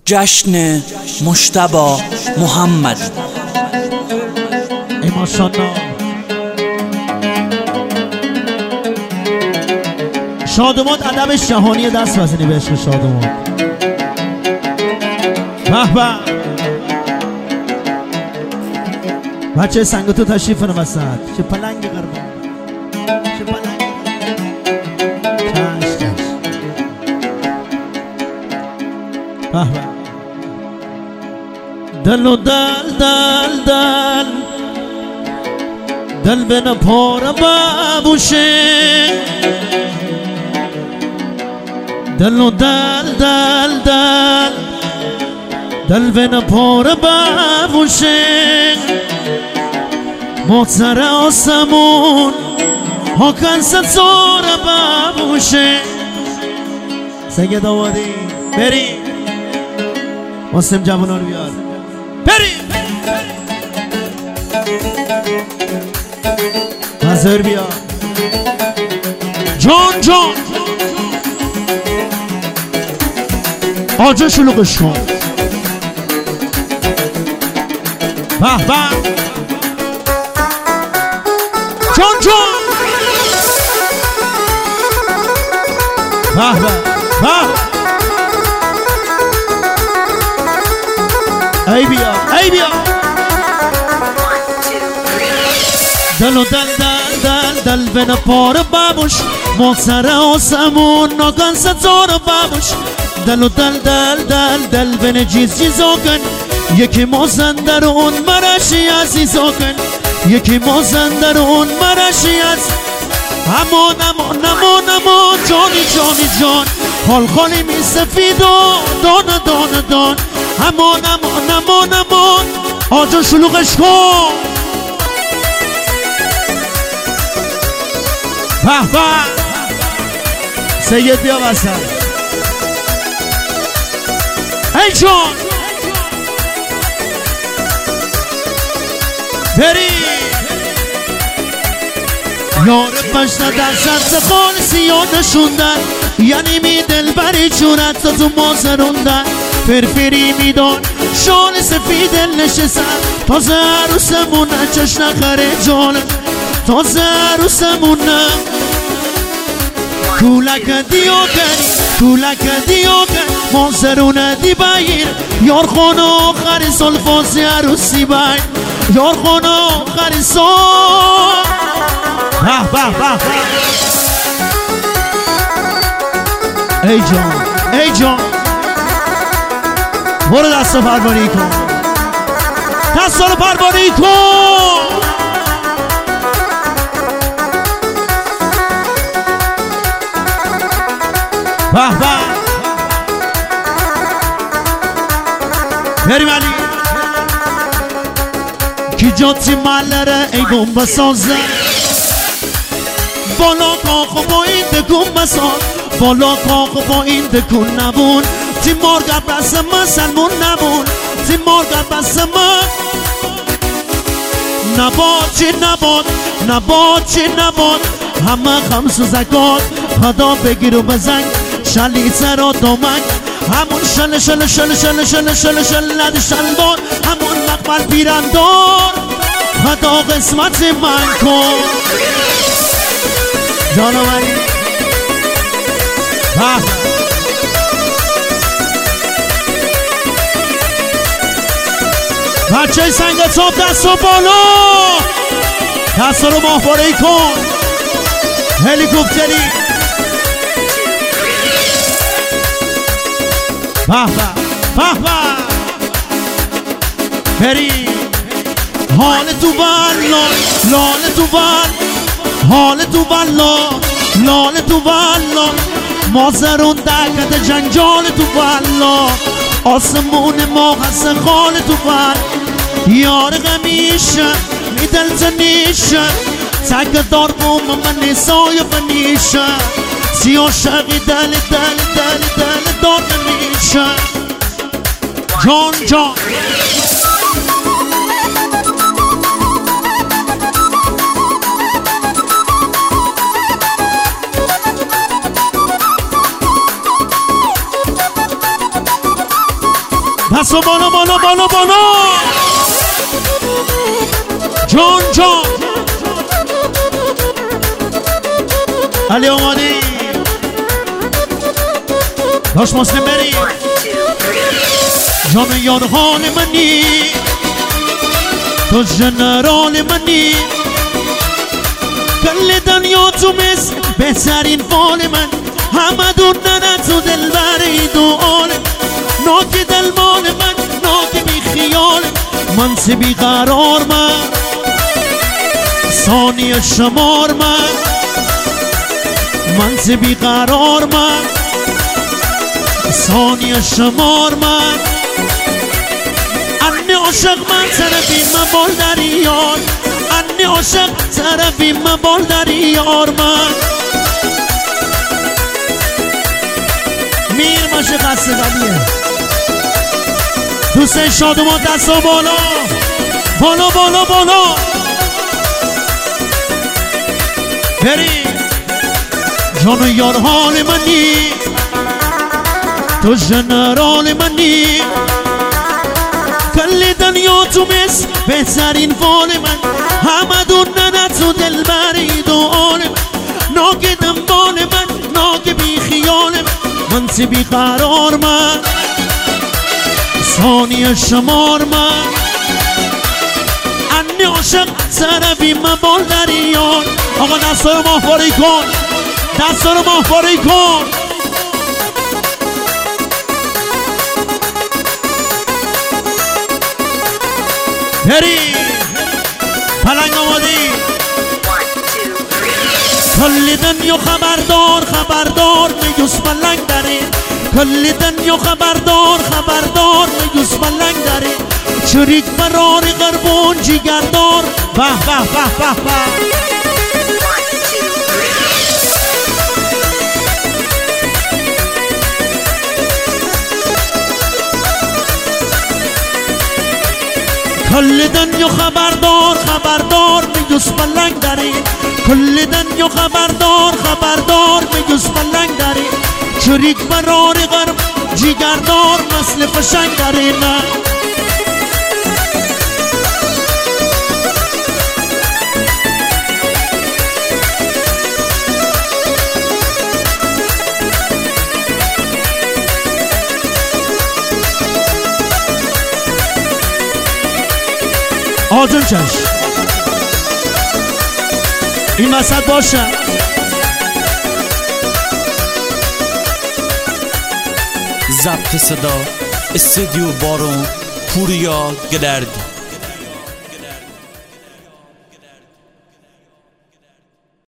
جشن مجتبی محمد. ای ماشاءالله. شادماد ادب جهانی دست بزنی به عشق شادماد. به به. بچه سنگتو تشریف کنه وسط. چه پلنگ قربان، چه پلنگ. چش چش. به به. دل و دل دل دل دل به نپاره ببوشه، دل و دل دل دل دل به نپاره ببوشه، مطر آسمون ها کنسل زاره ببوشه. سنگ داوادی بریم واسم جوانا رو بیار بریم نظر بیار جان جان آجا شلوغش کن. به به جان جان به به به ای بیا ای بیا. دل و دل دل دل دل به نپاره ببوش، مطر آسمون ناگان ستاره ببوش، دل و دل دل دل دل به نجیز جیزا کن، یکی مازندر اون مرشی عزیزا کن، یکی مازندر اون مرشی از امان امان امان امان جانی جانی جان، خال خالی می سفید و دان دان دان، امان امان امان امان آجا شلوغش کن. به به سید بیا وسط. ای جان بری یار پشت دست خالصی یا نشوندن، یعنی می دل بری چونت تا تو مازروندن، فرفری میدان شال سفید نشستن، تازه عروسمونه چش نخره جانه، تازه عروسمونه کولک دیوکن کولک دیوکن مازرونه دی بایر، یار خانه آخری سال فازی عروسی بایر، یار خانه آخری سال. به به به ای جان ای جان برو دست رو پرواری کن، دست رو پرواری کن. به به بریم علی کی جاتی مالره ای بوم بسازه، بالا کاخو با این دکون بساز، بالا کاخو با این دکون نبون، تیمار گبرس من سلمون نبون، تیمار گبرس من نباد چی نباد نباد چی نباد، همه خمس و زکات خدا بگیر و بزنگ، شلی سر و دومنگ همون شل شل شل شل شل شل شل لد شلبان، همون مقبل پیرندار خدا قسمت من کن. جانوری بچه سنگ تاب دست و بالا، دست رو ماهوارهی کن، هلیکوپتری. به به به به بری حال تو بلا لال تو بل حال تو بلا لال تو بلا، مازرون دکت جنجال تو بلا، آسمون ما هست خال تو بل، یار غمیشه میدل زنیشه، تک دار بوم من نسای فنیشه، سیاه شقی دل دل دل دل دار نمیشه. جان جان دستو بالا بالا بالا بالا جان جان علی آمادی داش مسلم بری جان یار حال منی تو جنرال منی کل دنیا تو مثل بهترین فال من همه دوندن تو دل بری دو عالم ناک دل مال من ناک بی خیال من سی بی قرار من ثانیه شمار من سی بی قرار من ثانیه شمار من انی عاشق من طرفی من بال در یار انی عاشق طرفی من بال در یار من میر باشه قصد قلیه دوست شادمان دستا بالا بالا بالا بالا بری جان یار حال منی تو جنرال منی کل دنیا تو مثل بهترین فال من همه دوندن تو دل بری دو عالم ناک دنبال من ناک بی خیال من سی بی قرار من ثانیه شمار من انی عاشق طرفی من بال در یار آقا دستا رو ماهواری کن دستا رو ماهواری کن بری پلنگ آمادی کل دنیا خبردار خبردار میگوز پلنگ داری کل دنیا خبردار خبردار میگوز پلنگ داری شریک برار قربون جیگردار به به به به به کل دنیا خبردار خبردار میگوز پلنگ داری کل دنیا خبردار خبردار میگوز پلنگ داری شریک برار غرب جیگردار مثل فشنگ داری نه آجون چش این وسط باشه ضبط صدا استودیو بارون پوریا گلرد